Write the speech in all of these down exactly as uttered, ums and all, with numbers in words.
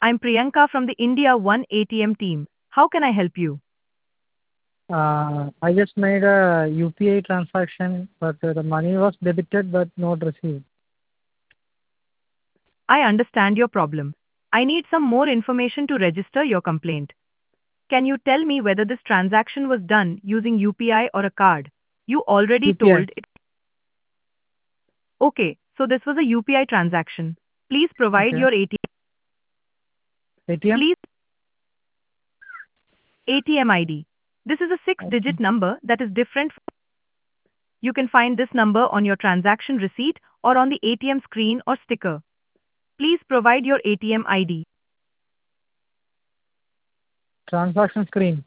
I'm Priyanka from the India One A T M team. How can I help you? Uh, I just made a U P I transaction, but uh, the money was debited but not received. I understand your problem. I need some more information to register your complaint. Can you tell me whether this transaction was done using U P I or a card? You already U P I. told it. Okay, so this was a U P I transaction. Please provide Okay. your A T M. A T M? Please A T M I D. This is a Okay. six-digit number that is different. You can find this number on your transaction receipt or on the A T M screen or sticker. Please provide your A T M I D. Transaction screen.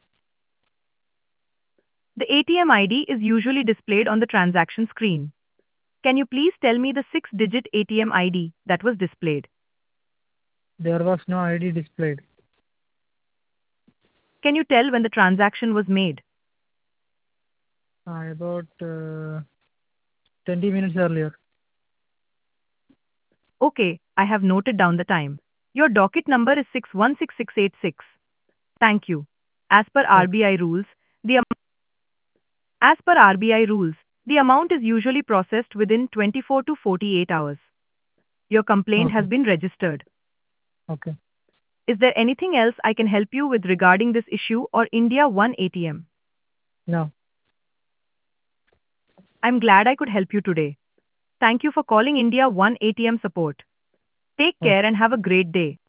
The A T M I D is usually displayed on the transaction screen. Can you please tell me the six-digit A T M I D that was displayed? There was no I D displayed. Can you tell when the transaction was made? Uh, about uh, twenty minutes earlier. Okay, I have noted down the time. Your docket number is six one six six eight six. Thank you. As per Okay. R B I rules, the am- as per R B I rules, the amount is usually processed within twenty-four to forty-eight hours. Your complaint has Okay. been registered. Okay. Is there anything else I can help you with regarding this issue or India One A T M? No. I'm glad I could help you today. Thank you for calling India One A T M support. Take Okay. care and have a great day.